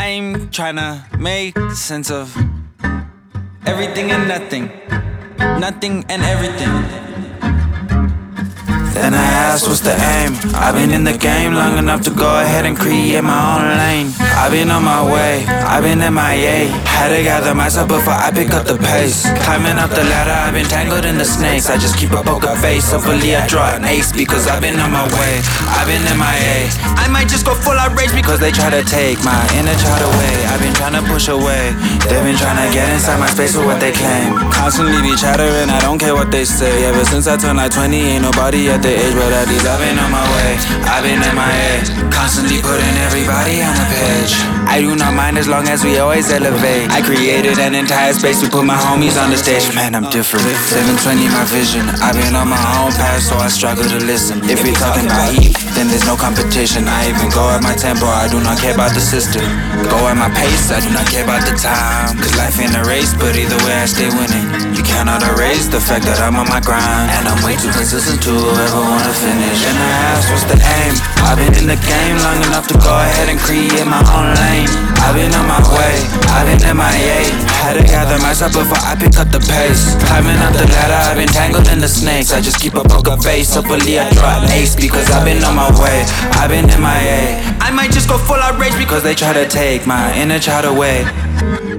I'm tryna make sense of everything and nothing, nothing and everything. Then I asked, what's the aim? I've been in the game long enough to go ahead and create my own lane. I've been on my way, I've been MIA. Had to gather myself before I pick up the pace. Climbing up the ladder, I've been tangled in the snakes. I just keep a poker face, hopefully I draw an ace. Because I've been on my way, I've been MIA. I might just go full out rage because they try to take my inner child away. I've been trying to push away, they've been trying to get inside my space with what they claim. Constantly be chattering, I don't care what they say. Ever since I turned like 20, ain't nobody at the age, but at least I've been on my way, I've been MIA. Constantly putting everybody on the page. I do not mind as long as we always elevate. I created an entire space to put my homies on the stage. Man, I'm different, 720 my vision. I've been on my own path, so I struggle to listen. If we're talking about heat, then there's no competition. I even go at my tempo, I do not care about the system. Go at my pace, I do not care about the time. Cause life ain't a race, but either way I stay winning. You cannot erase the fact that I'm on my grind. And I'm way too consistent to ever wanna finish. And I asked, what's the aim? I've been in the game long enough to go ahead and create my own lane. I've been on my way, I've been MIA. Had to gather myself before I pick up the pace. Climbing up the ladder, I've been tangled in the snakes. I just keep a poker face, hopefully I draw an ace. Because I've been on my way, I've been MIA. I might just go full out rage because they try to take my inner child away.